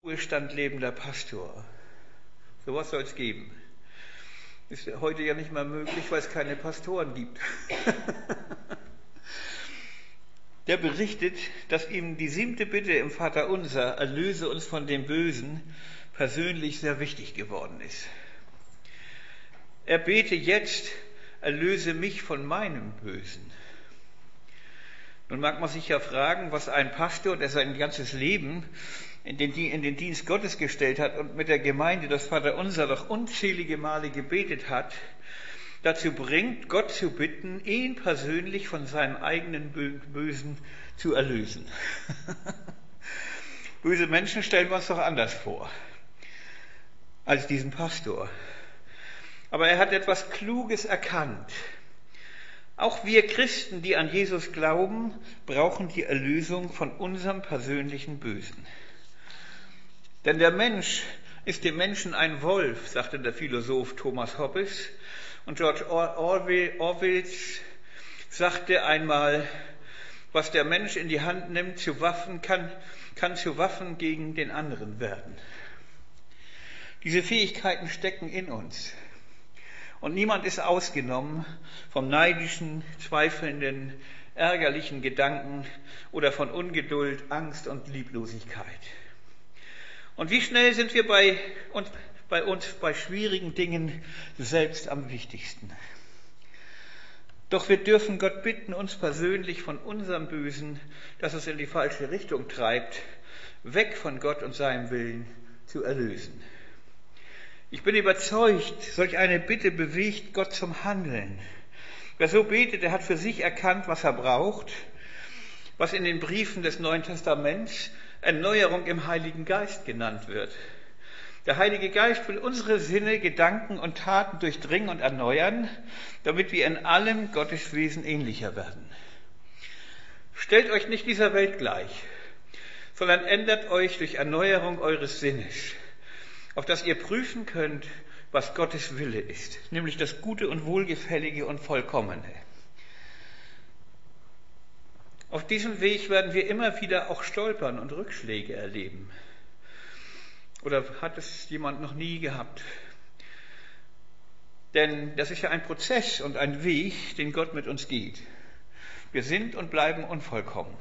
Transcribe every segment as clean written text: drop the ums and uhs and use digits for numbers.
Ruhestand lebender Pastor. Sowas soll es geben. Ist heute ja nicht mehr möglich, weil es keine Pastoren gibt. Der berichtet, dass ihm die 7. Bitte im Vaterunser, erlöse uns von dem Bösen, persönlich sehr wichtig geworden ist. Er bete jetzt, erlöse mich von meinem Bösen. Nun mag man sich ja fragen, was ein Pastor, der sein ganzes Leben in den Dienst Gottes gestellt hat und mit der Gemeinde das Vaterunser doch unzählige Male gebetet hat, dazu bringt, Gott zu bitten, ihn persönlich von seinem eigenen Bösen zu erlösen. Böse Menschen stellen wir uns doch anders vor als diesen Pastor. Aber er hat etwas Kluges erkannt. Auch wir Christen, die an Jesus glauben, brauchen die Erlösung von unserem persönlichen Bösen. Denn der Mensch ist dem Menschen ein Wolf, sagte der Philosoph Thomas Hobbes. Und George Orwell sagte einmal, was der Mensch in die Hand nimmt zu Waffen, kann zu Waffen gegen den anderen werden. Diese Fähigkeiten stecken in uns. Und niemand ist ausgenommen vom neidischen, zweifelnden, ärgerlichen Gedanken oder von Ungeduld, Angst und Lieblosigkeit. Und wie schnell sind wir bei uns bei schwierigen Dingen selbst am wichtigsten. Doch wir dürfen Gott bitten, uns persönlich von unserem Bösen, das uns in die falsche Richtung treibt, weg von Gott und seinem Willen zu erlösen. Ich bin überzeugt, solch eine Bitte bewegt Gott zum Handeln. Wer so betet, der hat für sich erkannt, was er braucht, was in den Briefen des Neuen Testaments Erneuerung im Heiligen Geist genannt wird. Der Heilige Geist will unsere Sinne, Gedanken und Taten durchdringen und erneuern, damit wir in allem Gottes Wesen ähnlicher werden. Stellt euch nicht dieser Welt gleich, sondern ändert euch durch Erneuerung eures Sinnes, auf dass ihr prüfen könnt, was Gottes Wille ist, nämlich das Gute und Wohlgefällige und Vollkommene. Auf diesem Weg werden wir immer wieder auch stolpern und Rückschläge erleben. Oder hat es jemand noch nie gehabt? Denn das ist ja ein Prozess und ein Weg, den Gott mit uns geht. Wir sind und bleiben unvollkommen.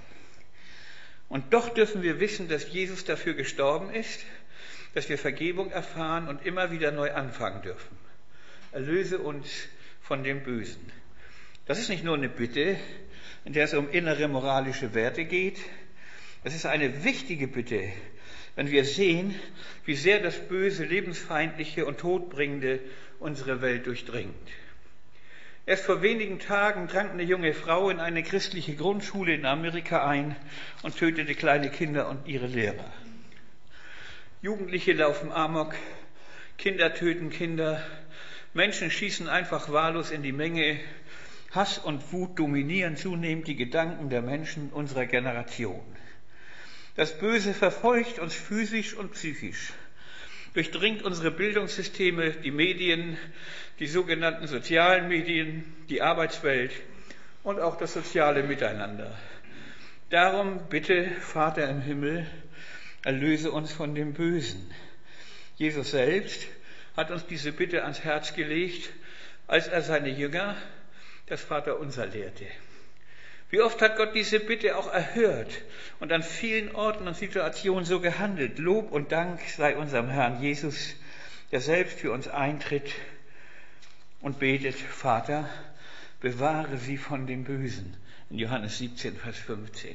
Und doch dürfen wir wissen, dass Jesus dafür gestorben ist, dass wir Vergebung erfahren und immer wieder neu anfangen dürfen. Erlöse uns von dem Bösen. Das ist nicht nur eine Bitte, in der es um innere moralische Werte geht. Es ist eine wichtige Bitte, wenn wir sehen, wie sehr das Böse, Lebensfeindliche und Todbringende unsere Welt durchdringt. Erst vor wenigen Tagen drang eine junge Frau in eine christliche Grundschule in Amerika ein und tötete kleine Kinder und ihre Lehrer. Jugendliche laufen Amok, Kinder töten Kinder, Menschen schießen einfach wahllos in die Menge. Hass und Wut dominieren zunehmend die Gedanken der Menschen unserer Generation. Das Böse verfolgt uns physisch und psychisch, durchdringt unsere Bildungssysteme, die Medien, die sogenannten sozialen Medien, die Arbeitswelt und auch das soziale Miteinander. Darum bitte, Vater im Himmel, erlöse uns von dem Bösen. Jesus selbst hat uns diese Bitte ans Herz gelegt, als er seine Jünger das Vaterunser lehrte. Wie oft hat Gott diese Bitte auch erhört und an vielen Orten und Situationen so gehandelt. Lob und Dank sei unserem Herrn Jesus, der selbst für uns eintritt und betet, Vater, bewahre sie von dem Bösen. In Johannes 17, Vers 15.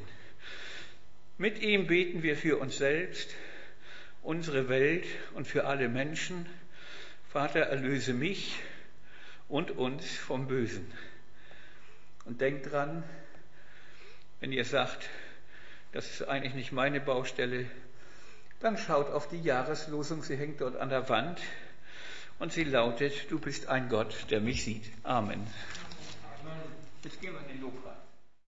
Mit ihm beten wir für uns selbst, unsere Welt und für alle Menschen. Vater, erlöse mich und uns vom Bösen. Und denkt dran, wenn ihr sagt, das ist eigentlich nicht meine Baustelle, dann schaut auf die Jahreslosung, sie hängt dort an der Wand und sie lautet, du bist ein Gott, der mich sieht. Amen. Jetzt gehen wir in den Lobpreis.